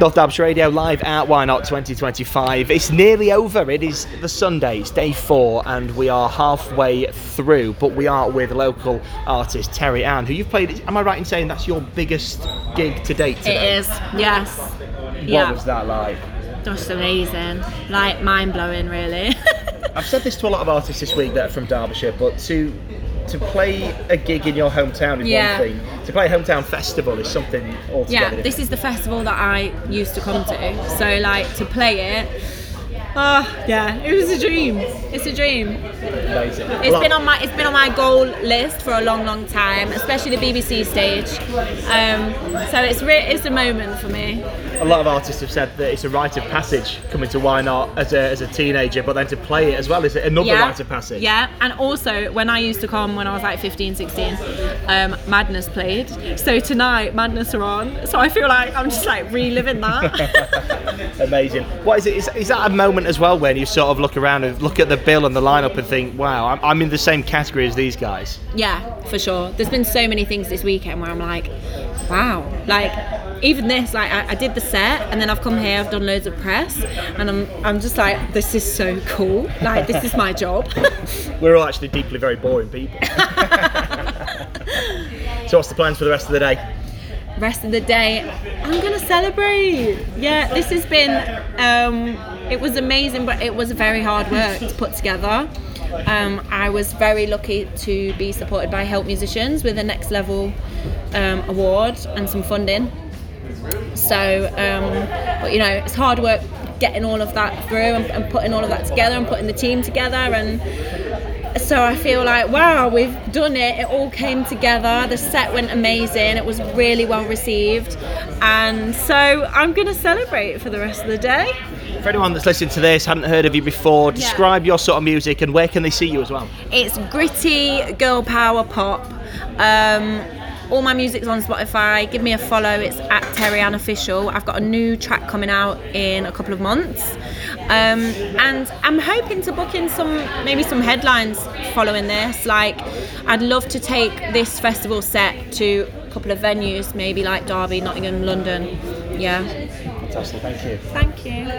North Derbyshire Radio live at Why Not 2025. It's nearly over. It is the Sunday, it's day 4, and we are halfway through. But we are with local artist Terry Ann, who you've played. Am I right in saying that's your biggest gig to date today? It is, yes. What was that like? Just amazing. Like, mind-blowing, really. I've said this to a lot of artists this week that are from Derbyshire, but to play a gig in your hometown is one thing. To play a hometown festival is something altogether different. Yeah, this is the festival that I used to come to. So, like, to play it, it was a dream. It's a dream. Amazing. It's been on my goal list for a long time, especially the BBC stage. So it's a moment for me. A lot of artists have said that it's a rite of passage coming to Why Not as a teenager, but then to play it as well, is it another rite of passage? Yeah, and also when I used to come when I was like 15, 16, Madness played. So tonight Madness are on. So I feel like I'm just like reliving that. Amazing. What is it? Is that a moment as well when you sort of look around and look at the bill and the lineup and think, wow, I'm in the same category as these guys? Yeah, for sure. There's been so many things this weekend where I'm like, wow, like even this, like I did the set and then I've come here, I've done loads of press, and I'm just like, this is so cool. Like, this is my job. We're all actually deeply very boring people. So what's the plans for the rest of the day? Rest of the day, I'm gonna celebrate. Yeah, this has been it was amazing, but it was very hard work to put together. I was very lucky to be supported by Help Musicians with a Next Level award and some funding. So, but you know, it's hard work getting all of that through and putting all of that together and putting the team together, and so I feel like, wow, we've done it. It all came together. The set went amazing. It was really well received, and so I'm going to celebrate for the rest of the day. For anyone that's listening to this, hadn't heard of you before, describe your sort of music and where can they see you as well? It's gritty girl power pop. All my music's on Spotify. Give me a follow. It's at Terry Ann Official. I've got a new track coming out in a couple of months. And I'm hoping to book in maybe some headlines following this. Like, I'd love to take this festival set to a couple of venues, maybe like Derby, Nottingham, London. Yeah. Fantastic, thank you. Thank you.